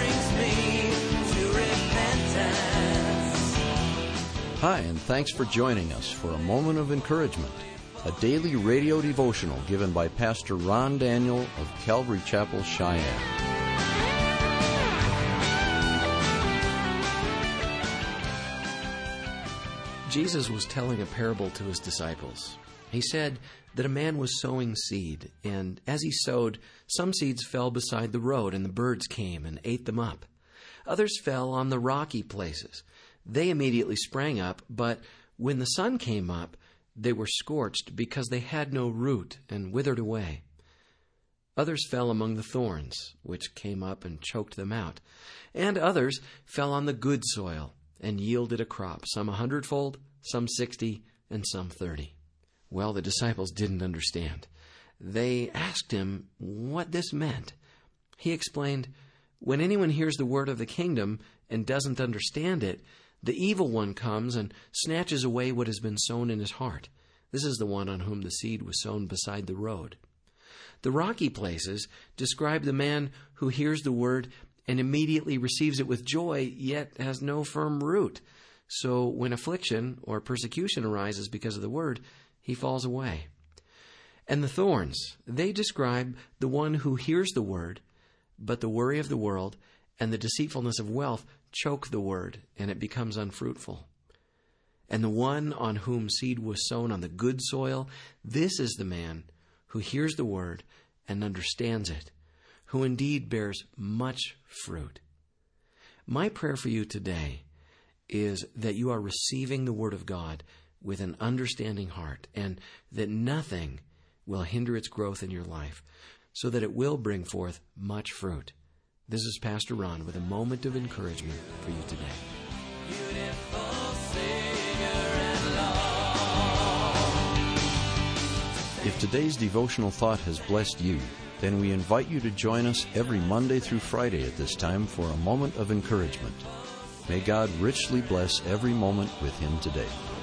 brings me to repentance. Hi, and thanks for joining us for A Moment of Encouragement, a daily radio devotional given by Pastor Ron Daniel of Calvary Chapel, Cheyenne. Jesus was telling a parable to his disciples. He said that a man was sowing seed, and as he sowed, some seeds fell beside the road, and the birds came and ate them up. Others fell on the rocky places. They immediately sprang up, but when the sun came up, they were scorched because they had no root and withered away. Others fell among the thorns, which came up and choked them out. And others fell on the good soil and yielded a crop, some 100-fold, some 60, and some 30. Well, the disciples didn't understand. They asked him what this meant. He explained, "When anyone hears the word of the kingdom and doesn't understand it, the evil one comes and snatches away what has been sown in his heart. This is the one on whom the seed was sown beside the road." The rocky places describe the man who hears the word and immediately receives it with joy, yet has no firm root. So when affliction or persecution arises because of the word, he falls away. And the thorns, they describe the one who hears the word, but the worry of the world and the deceitfulness of wealth choke the word, and it becomes unfruitful. And the one on whom seed was sown on the good soil, this is the man who hears the word and understands it, who indeed bears much fruit. My prayer for you today is that you are receiving the Word of God with an understanding heart, and that nothing will hinder its growth in your life, so that it will bring forth much fruit. This is Pastor Ron with a moment of encouragement for you today. If today's devotional thought has blessed you, then we invite you to join us every Monday through Friday at this time for a moment of encouragement. May God richly bless every moment with Him today.